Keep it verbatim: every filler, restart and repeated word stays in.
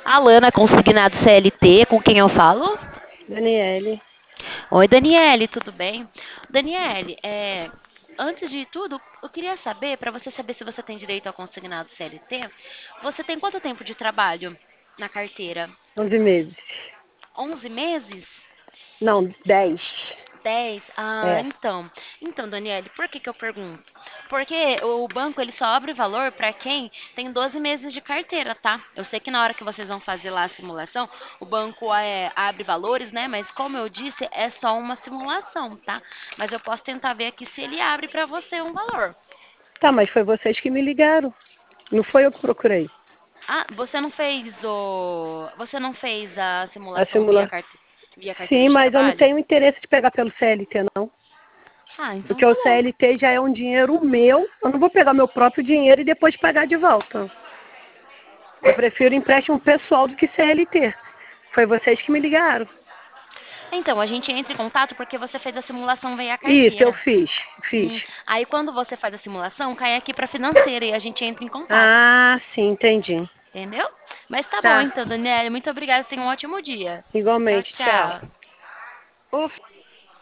Alana, consignado C L T, com quem eu falo? Daniele, Oi, Daniele, tudo bem? Daniele, é, antes de tudo, eu queria saber, para você saber se você tem direito ao consignado C L T, você tem quanto tempo de trabalho na carteira? onze meses. Onze meses? Não, dez. Dez? Ah, É. então. Então, Daniele, por que que eu pergunto? Porque o banco ele só abre valor para quem tem doze meses de carteira, tá? Eu sei que na hora que vocês vão fazer lá a simulação, o banco é, abre valores, né? Mas como eu disse, é só uma simulação, tá? Mas eu posso tentar ver aqui se ele abre para você um valor. Tá, mas foi vocês que me ligaram. Não foi eu que procurei. Ah, você não fez o, você não fez a A simulação via simula... carte... via carteira Sim, de mas eu não trabalho? tenho interesse de pegar pelo C L T, não. Ah, então Porque tá o bom. C L T já é um dinheiro meu. Eu não vou pegar meu próprio dinheiro e depois pagar de volta. Eu prefiro empréstimo pessoal do que C L T. Foi vocês que me ligaram. Então, a gente entra em contato porque você fez a simulação via Isso, eu carteira. fiz. Fiz. Hum, aí quando você faz a simulação, cai aqui para financeira e a gente entra em contato. Ah, sim, entendi. Entendeu? Mas tá bom Tá. então, Daniela. Muito obrigada. Tenha um ótimo dia. Tchau, Igualmente, tchau. tchau. Uf.